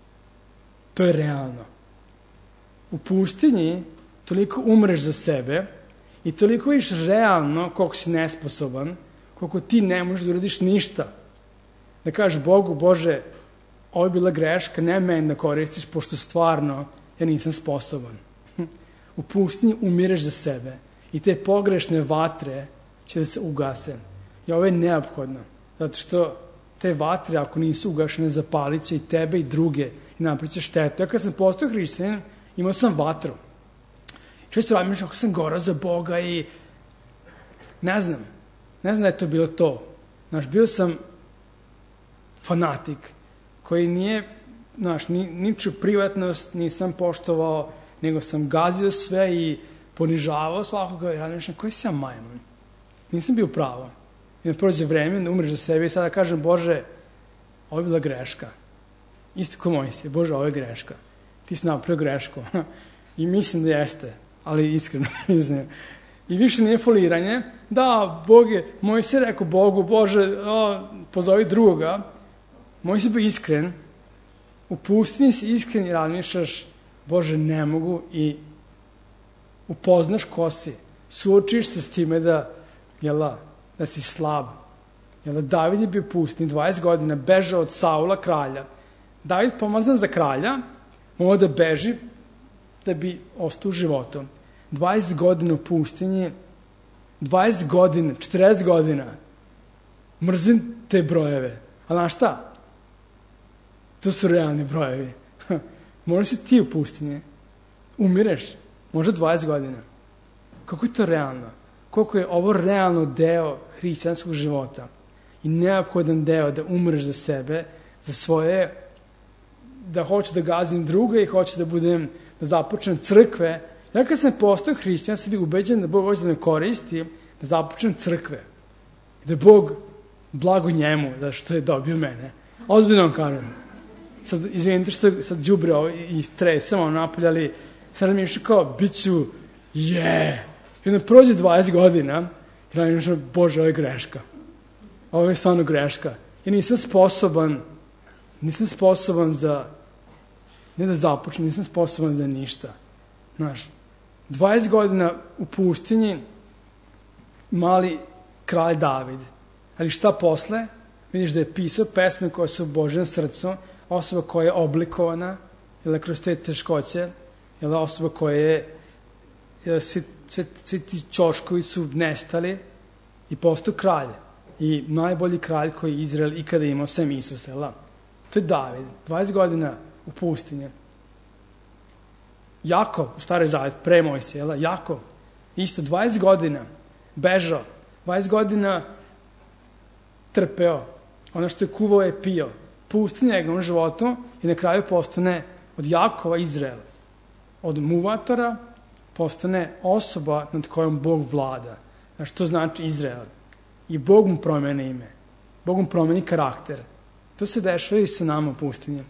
To je realno. U pustinji toliko umreš za sebe i toliko iš realno koliko si nesposoban, koliko ti ne možeš da uradiš ništa. Da kažeš Bogu, Bože, ovo je bila greška, ne meni da koristiš, pošto stvarno ja nisam sposoban. U pustinji umireš za sebe i te pogrešne vatre će da se ugase. I ovo je neophodno, zato što te vatre, ako nisu ugašene, zapalit će i tebe i druge i napravit će štetu. Ja kad sam postao hrišćanin, imao sam vatru. Često razmišljam kako sam gorao za Boga i ne znam da je to bilo to. Bio sam fanatik koji nije, niču privatnost nisam poštovao, nego sam gazio sve i ponižavao svakoga i razmišljam, koji si ja majmun? Nisam bio pravo. I da prođe vreme, da umreš za sebe i sada kažem, Bože, ovo je bila greška. Isto ko Mojsije, Bože, ovo je greška. Ti si napravio grešku. I mislim da jeste, ali iskreno mislim. I više nije foliranje. Da, Bog je, Mojsije rekao Bogu, Bože, pozovi drugoga. Mojsije bio iskren. U pustinji si iskren i razmišljaš, Bože, ne mogu i upoznaš ko si. Suočiš se s time da si slab. David je bio pustin, 20 godina, bežao od Saula, kralja. David pomazan za kralja, mogao da beži da bi ostao u životu. 20 godina u pustinji, 20 godina, 40 godina. Mrzim te brojeve. A znaš šta? To su realni brojevi. Možda si ti u pustinji. Umireš. Možda 20 godina. Kako je to realno? Koliko je ovo realno deo hrišćanskog života i neophodan deo da umreš za sebe, za svoje, da hoću da gazim druge i hoću da započnem crkve. Ja kad sam postao hrišćan, sam bio ubeđen da Bog hoće da me koristi, da započnem crkve. Da je Bog blago njemu, da što je dobio mene. Ozbiljno vam kažem. Sad, izvinite što sad đubre i stresamo napolje, ali sad mi je što kao, bit ću, I onda prođe 20 godina i razmišljam, Bože, ovo je greška. Ovo je stvarno greška. Ja nisam sposoban za, ne da započnem, nisam sposoban za ništa. 20 godina u pustinji, mali kralj David. Ali šta posle? Vidiš da je pisao pesme koje su u Božjem srcu, osoba koja je oblikovana, kroz te teškoće, osoba koja je, svi ti ćoškovi su nestali i postao kralj. I najbolji kralj koji Izrael ikada imao, sem Isusa. To je David, 20 godina u pustinji. Jakov, u Staroj Zavet, pre Mojsija, Jakov, isto 20 godina bežao, 20 godina trpeo, ono što je kuvao je pio, pusti njegovom životu i na kraju postane od Jakova Izrael. Od muvatora postane osoba nad kojom Bog vlada. Znači, to znači Izrael. I Bog mu promene ime. Bog mu promeni karakter. To se dešava i sa nama u pustinji.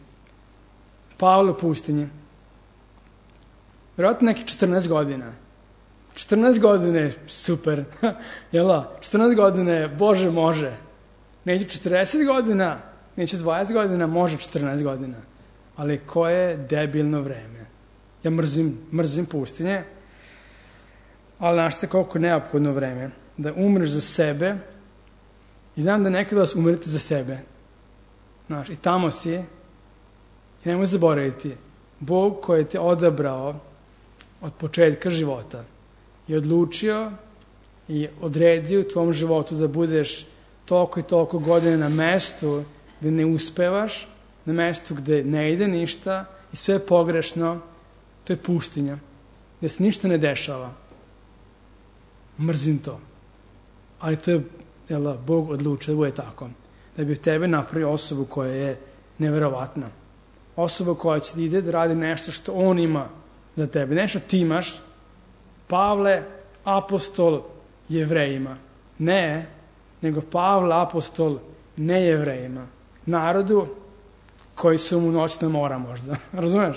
Pavle u pustinji. Vjerojatno neki 14 godina. 14 godine, super, jel' 14 godine, Bože, može. Neću 40 godina, neću 20 godina, može 14 godina. Ali koje debilno vreme. Ja mrzim pustinje, ali znaš se koliko neophodno vreme da umreš za sebe i znam da nekada vas umrete za sebe. Znaš, i tamo si i nemoj zaboraviti, Bog koji je te odabrao od početka života i odlučio i odredio u tvom životu da budeš toliko i toliko godine na mestu gde ne uspevaš, na mestu gde ne ide ništa i sve je pogrešno, to je pustinja, gde se ništa ne dešava. Mrzim to. Ali to je, Bog odlučio da bude tako. Da bi u tebe napravio osobu koja je neverovatna. Osoba koja će da ide da radi nešto što on ima za tebe. Nešto ti imaš, Pavle, apostol Jevrejima. Ne, nego Pavle, apostol nejevrejima. Narodu koji su mu noćna mora možda. Razumeš?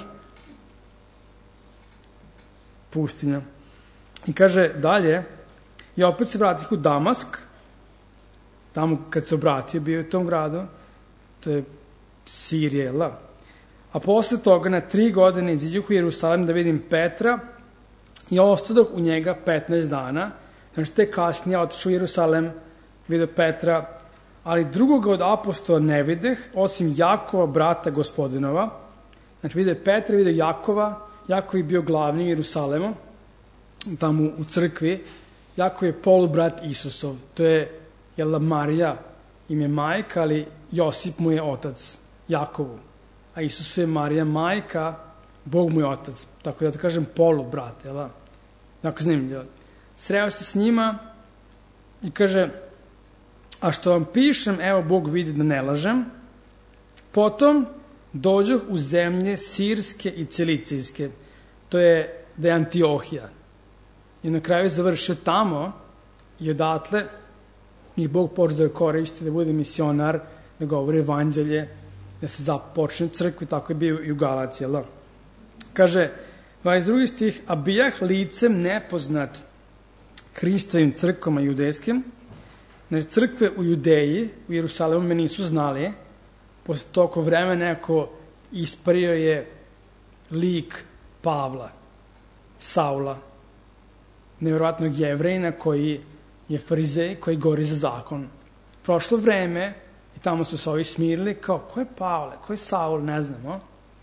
Pustinja. I kaže dalje, i opet se vratih u Damask, tamo kad se obratio bio u tom gradu, to je Sirija, a posle toga na 3 godine iziđuh u Jerusalim da vidim Petra i ostadoh u njega 15 dana, znači te kasnije otišao u Jerusalim, vidio Petra, ali drugoga od apostola ne videh, osim Jakova, brata Gospodinova. Znači vidio Petra, vidio Jakova, Jakov je bio glavni u Jerusalimu, tamo u crkvi. Jakov je polubrat Isusov, to je Marija im je majka, ali Josip mu je otac, Jakovu. A Isusu je Marija majka, Bog mu je otac. Tako da to kažem polubrat, jel? Jako zanimljivo. Sreo se s njima i kaže, a što vam pišem, evo Bog vidi da ne lažem. Potom dođoh u zemlje Sirske i Cilicijske, to je da je Antiohija. I na kraju je završio tamo i odatle i Bog počeo da je koristi, da bude misionar, da govori evanđelje, da se započne crkvi, tako je bio i u Galaciji. Kaže, 22. stih, a bijah licem nepoznat Hristovim crkvama judejskim. Znači, crkve u Judeji, u Jerusalimu me nisu znali. Posle toliko vremena neko ispario je lik Pavla, Saula, nevjerojatnog Jevrejina koji je farizej, koji gori za zakon. Prošlo vreme i tamo su se ovi smirili kao, ko je Pavle, ko je Saul, ne znamo.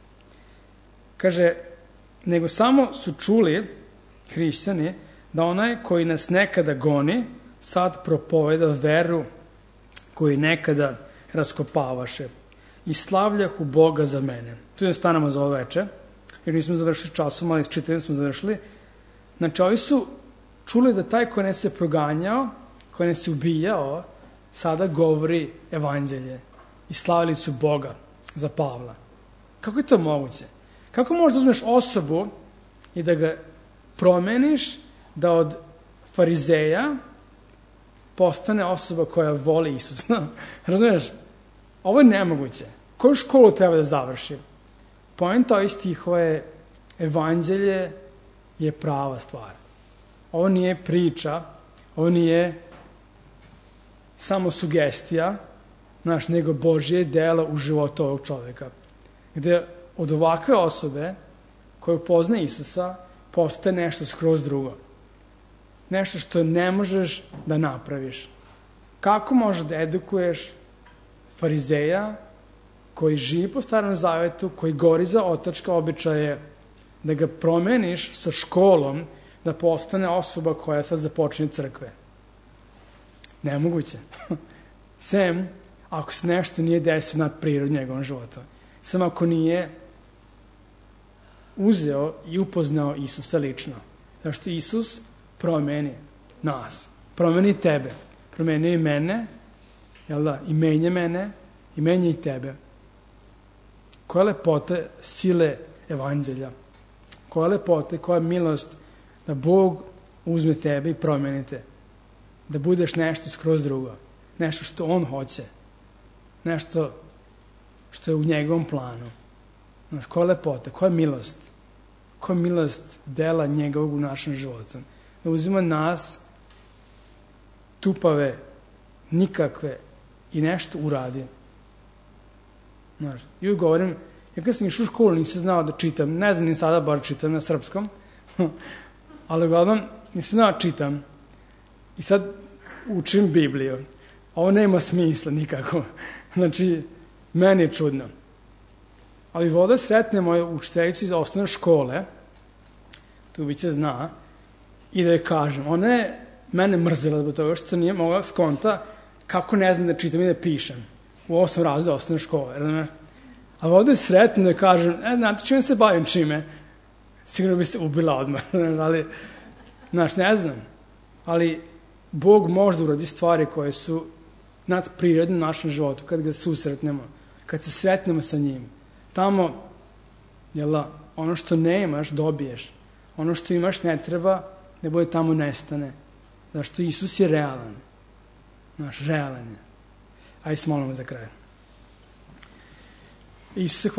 Kaže, nego samo su čuli hrišćani da onaj koji nas nekada goni sad propoveda veru koju nekada raskopavaše i slavljahu Boga za mene. Tu ne stanemo za ovo veče, jer nismo završili časom, ali čitavim smo završili. Znači, ovi su čuli da taj koji nas je proganjao, koji nas je ubijao, sada govori evanđelje i slavili su Boga za Pavla. Kako je to moguće? Kako možeš da uzmeš osobu i da ga promeniš, da od farizeja postane osoba koja voli Isusa? Razumiješ? Ovo je nemoguće. Koju školu treba da završi? Poenta ovih stihova je evanđelje je prava stvar. Ovo nije priča, ovo nije samo sugestija, nego Božje delo u životu ovog čoveka. Gde od ovakve osobe koja upozna Isusa postaje nešto skroz drugo. Nešto što ne možeš da napraviš. Kako možeš da edukuješ farizeja koji živi po Starom Zavetu, koji gori za otačka običaje, da ga promeniš sa školom, da postane osoba koja sad započne crkve? Nemoguće. Sem ako se nešto nije desilo nad prirodu njegovom životu. Sem ako nije uzeo i upoznao Isusa lično. Zašto Isus promeni nas, promeni tebe, promeni i mene, i menja mene, i menja i tebe. Koja lepota sile evanđelja, koja lepota i koja milost da Bog uzme tebe i promeni te, da budeš nešto skroz drugo, nešto što On hoće, nešto što je u njegovom planu. Koja lepota, koja milost dela njegovog u našem životu. da uzima nas, tupave, nikakve, i nešto uradi. Znaš, i uvijek govorim, ja kad sam išao u školu nisam znao da čitam, ne znam ni sada bar čitam na srpskom, ali uglavnom nisam znao da čitam. I sad učim Bibliju. Ovo nema smisla nikako. Znači, meni je čudno. Ali voda sretne moju učiteljicu iz osnovne škole, tu biće zna, i da je kažem, ona je mene mrzela zbog toga što nije mogla skonta kako ne znam da čitam i da pišem u 8 razreda osnovne škole. Ali ovdje je sretno da kažem, znate čime se bavim čime? Sigurno bi se ubila odmah. Ali, znaš, ne znam. Ali Bog može da uradi stvari koje su nadprirodne u našem životu, kad ga susretnemo, kad se sretnemo sa njim. Tamo, ono što nemaš, dobiješ. Ono što imaš ne treba, ne bude tamo nestane. Zašto Isus je realan. Naš realan je. Ajde se molimo za kraj. Isuse,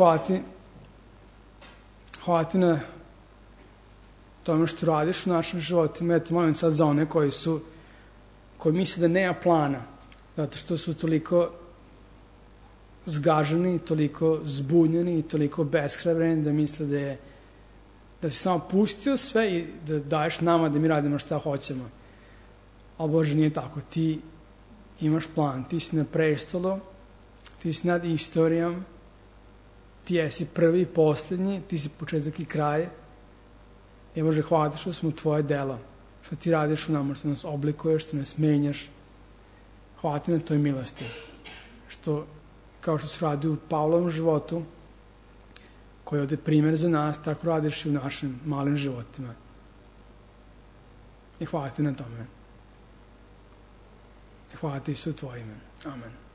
hvala ti na tome što radiš u našim životima. Ja te molim sad za one koji misle da nema plana, zato što su toliko zgaženi, toliko zbunjeni i toliko beshrabreni da misle da si samo pustio sve i da daješ nama da mi radimo šta hoćemo. Ali Bože, nije tako. Ti imaš plan, ti si na prestolu, ti si nad istorijom, ti jesi prvi i posljednji, ti si početak i kraj. I Bože, hvala ti što smo tvoje delo, što ti radiš u nama, što nas oblikuješ, što nas menjaš. Hvala ti na toj milosti, što, kao što se radi u Pavlovom životu, koji je ovdje primjer za nas, tako radiš i u našim malim životima. I hvala ti na tome. I hvala ti su tvoje ime. Amen.